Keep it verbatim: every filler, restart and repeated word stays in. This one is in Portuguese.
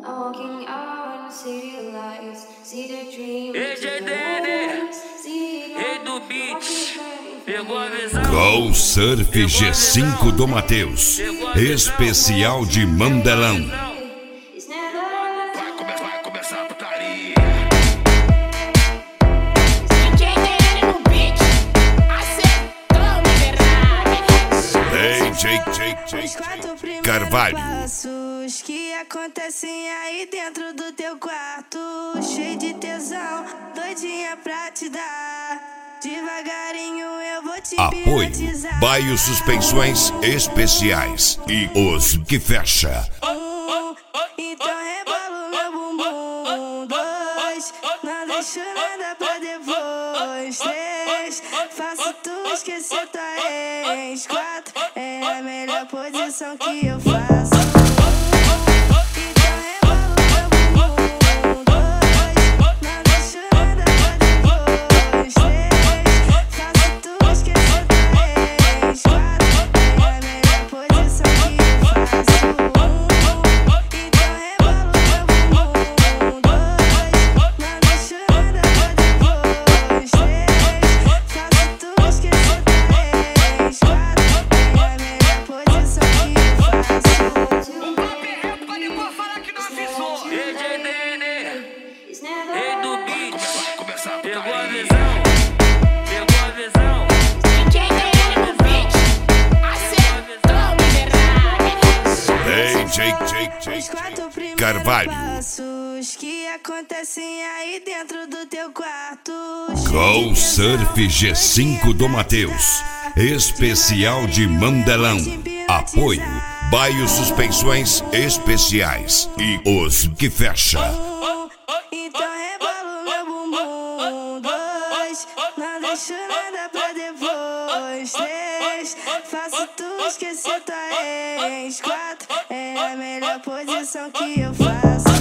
E J D N, rei do beat, pegou a visão. Go Surf G cinco do Matheus, especial de Mandelão. Vai começar, vai começar a putaria. D J D N no beat, acertou miserável. Ei, Jake, Jake, Os quatro Jake primeiros Carvalho. passos que acontecem aí dentro do teu quarto, cheio de tesão, doidinha pra te dar. Devagarinho eu vou te Apoio hipnotizar. Baio Suspensões Especiais e os que fecha. Um, então rebolo meu bumbum. Dois, não deixo nada pra depois. Três, faço tu esquecer tua ex. Quatro, é a melhor posição que eu faço. Então rebolo meu bumbum. Dois, não deixo nada pra depois. Três, faço tu esquecer tua ex. Quatro, é a melhor posição que eu faço. Então rebolo meu bumbum. Dois, não deixo nada pra depois. Três, faço tu esquecer tua ex. Quatro, é a melhor posição que eu faço. Um papo reto pra depois falar que não avisou. E J D N, rei do beat, vai começar a pegou a visão, pegou a visão. D J D N no beat, acertou miserável. Ei, Jake, Jake, Os Jake quatro primeiros Carvalho. passos que acontecem aí dentro do teu quarto. Go Surf G cinco do Matheus, especial de Mandelão. Apoio Baio Suspensões Especiais e os que fecha. Um, então rebolo meu bumbum. Dois, não deixo nada pra depois. Três, faço tu esquecer tua ex. Quatro, é a melhor posição que eu faço.